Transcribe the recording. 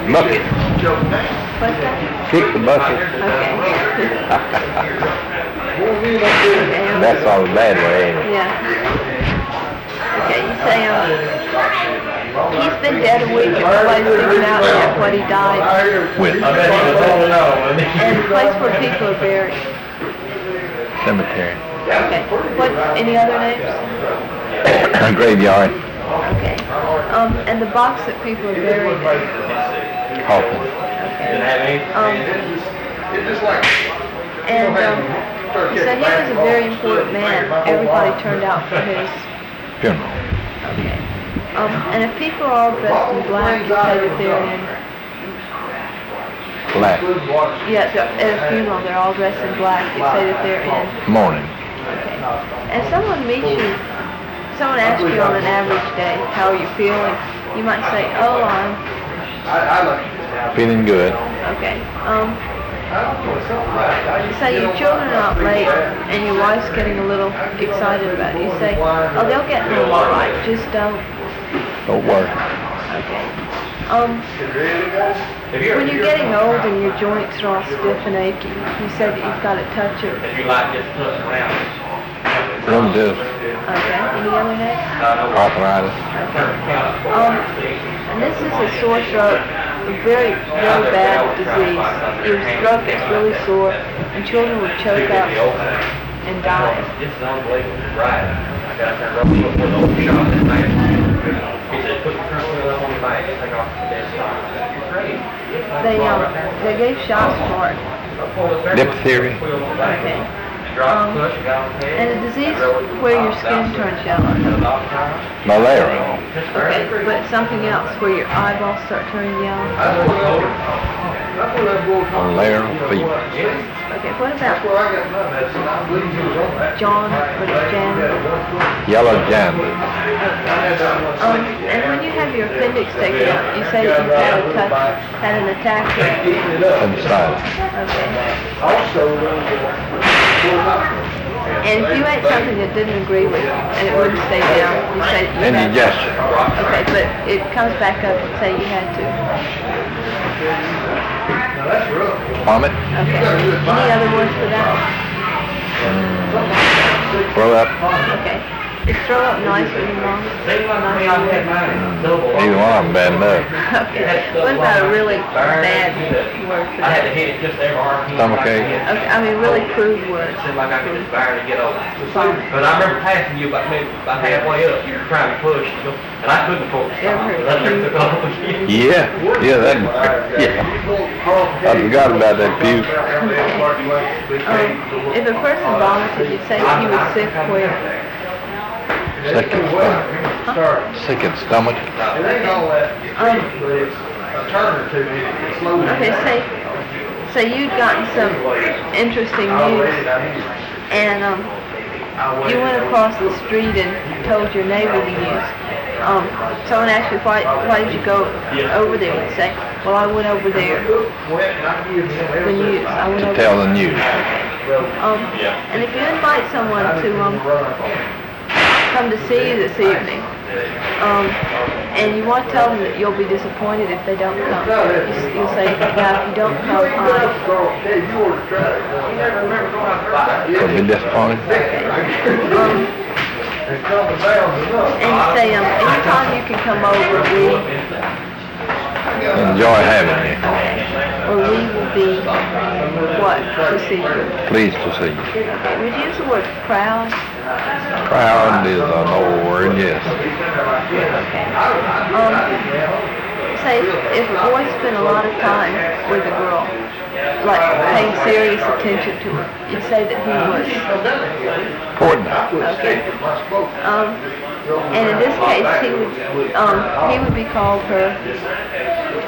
Bucket. What's that? Kick the bucket. Okay. That's all the bad way, ain't it? Yeah. Okay, you say, he's been dead a week and nobody's figured out yet what he died. With And the place where people are buried. cemetery. Okay. What, any other names? Graveyard. Okay. And the box that people are buried in. Coffin. Okay. You said he was a very important man. Everybody turned out for his Funeral. Okay. And if people are all dressed in black, you say that they're in... Black. Yeah, at a funeral, they're all dressed in black. You say that they're in... Morning. Okay. And someone meets you, someone asks you on an average day, how are you feeling? You might say, oh, I'm... Feeling good. Okay. Say your children are out late and your wife's getting a little excited about it. You say, oh, they'll get home all right, just don't. Don't worry. Okay. When you're getting old and your joints are all stiff and achy, you said that you've got to touch it. Rheumatism. Okay. Any other names? Arthritis. Okay. And this is a sore throat, a very, very bad disease. Your throat gets really sore, and children will choke up and die. They gave shots for it. Diphtheria. Okay. And a disease where your skin turns yellow. Malaria. Okay, but something else where your eyeballs start turning yellow. Malaria fever. Okay, what about John or Jan? Yellow jaundice. And when you have your appendix taken out, you say that you've had an attack. Inside. Okay. And if you ate something that didn't agree with you and it wouldn't stay down, you say you had to. Indigestion. Okay, but it comes back up and say you had to. Vomit. Okay. Any other words for that? Throw up. Okay. Is throw up nice or wrong? Either one, bad enough. Okay. What about a really bad word for that? Stomachache. Okay, I mean really crude word. But I remember passing you about halfway up, you were trying to push, and I couldn't pull. Yeah. Yeah, I forgot about that puke. If a person vomited, you say he was sick where? Sick in stomach. Sick in stomach. Okay, say you'd gotten some interesting news, and you went across the street and told your neighbor the news. Someone asked you, why did you go over there? You'd say, well, I went over there. The news. I went To over tell there. the news. And if you invite someone to come to see you this evening, and you want to tell them that you'll be disappointed if they don't come, you'll say, now if you don't come, Could be disappointed. and you say, anytime you can come over, Enjoy having me. or we will be, what, to see you? Pleased to see you. Okay, would you use the word proud? Proud is an old word, yes. Okay. Say, if a boy spent a lot of time with a girl, like paying serious attention to her, you'd say that he was... Important. Okay. And in this case, he would be called her